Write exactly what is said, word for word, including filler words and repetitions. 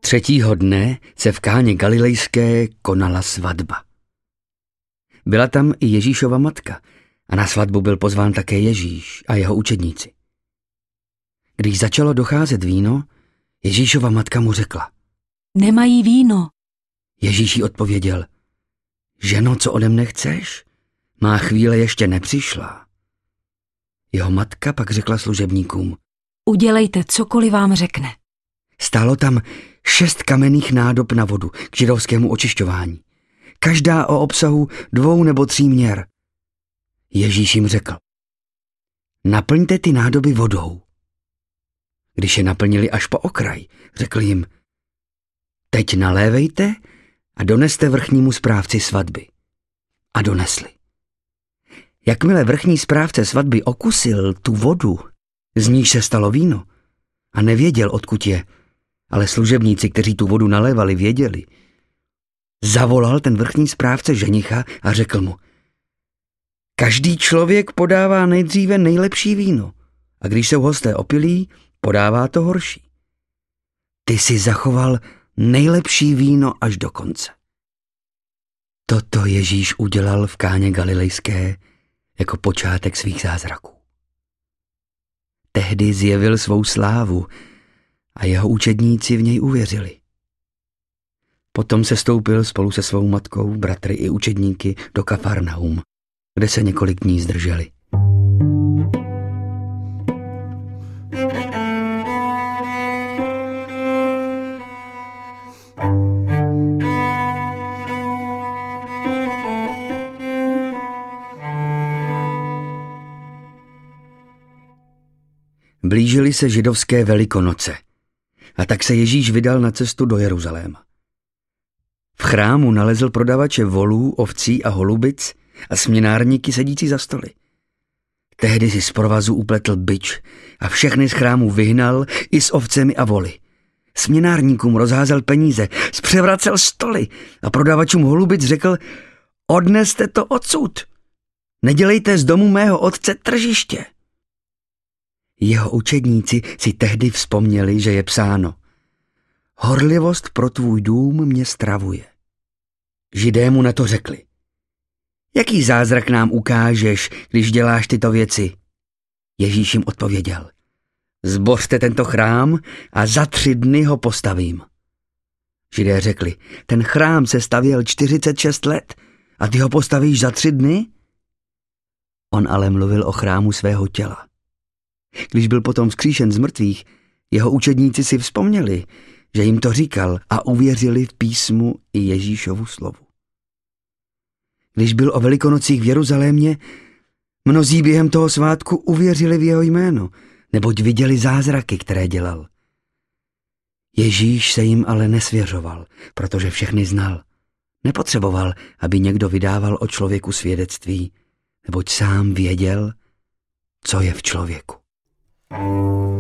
Třetího dne se v Káně Galilejské konala svatba. Byla tam i Ježíšova matka a na svatbu byl pozván také Ježíš a jeho učedníci. Když začalo docházet víno, Ježíšova matka mu řekla: Nemají víno. Ježíš jí odpověděl: Ženo, co ode mne chceš? Má chvíle ještě nepřišla. Jeho matka pak řekla služebníkům: Udělejte, cokoliv vám řekne. Stálo tam šest kamenných nádob na vodu k židovskému očišťování. Každá o obsahu dvou nebo tří měr. Ježíš jim řekl: Naplňte ty nádoby vodou. Když je naplnili až po okraj, řekl jim: Teď nalévejte a doneste vrchnímu správci svatby. A donesli. Jakmile vrchní správce svatby okusil tu vodu, z níž se stalo víno, a nevěděl, odkud je, ale služebníci, kteří tu vodu nalévali, věděli, zavolal ten vrchní správce ženicha a řekl mu: Každý člověk podává nejdříve nejlepší víno a když jsou hosté opilí, podává to horší. Ty si zachoval nejlepší víno až do konce. Toto Ježíš udělal v Káně Galilejské jako počátek svých zázraků. Tehdy zjevil svou slávu a jeho učedníci v něj uvěřili. Potom se stoupil spolu se svou matkou, bratry i učedníky do Kafarnaum, kde se několik dní zdrželi. Blížily se židovské Velikonoce a tak se Ježíš vydal na cestu do Jeruzaléma. V chrámu nalezl prodavače volů, ovcí a holubic a směnárníky sedící za stoly. Tehdy si z provazu upletl bič a všechny z chrámu vyhnal i s ovcemi a voly. Směnárníkům rozházel peníze, zpřevracel stoly a prodavačům holubic řekl: Odneste to odsud, nedělejte z domu mého otce tržiště. Jeho učedníci si tehdy vzpomněli, že je psáno: Horlivost pro tvůj dům mě stravuje. Židé mu na to řekli: Jaký zázrak nám ukážeš, když děláš tyto věci? Ježíš jim odpověděl: Zbořte tento chrám a za tři dny ho postavím. Židé řekli: Ten chrám se stavěl čtyřicet šest let a ty ho postavíš za tři dny? On ale mluvil o chrámu svého těla. Když byl potom vzkříšen z mrtvých, jeho učedníci si vzpomněli, že jim to říkal a uvěřili v písmu i Ježíšovu slovu. Když byl o Velikonocích v Jeruzalémě, mnozí během toho svátku uvěřili v jeho jméno, neboť viděli zázraky, které dělal. Ježíš se jim ale nesvěřoval, protože všechny znal. Nepotřeboval, aby někdo vydával o člověku svědectví, neboť sám věděl, co je v člověku.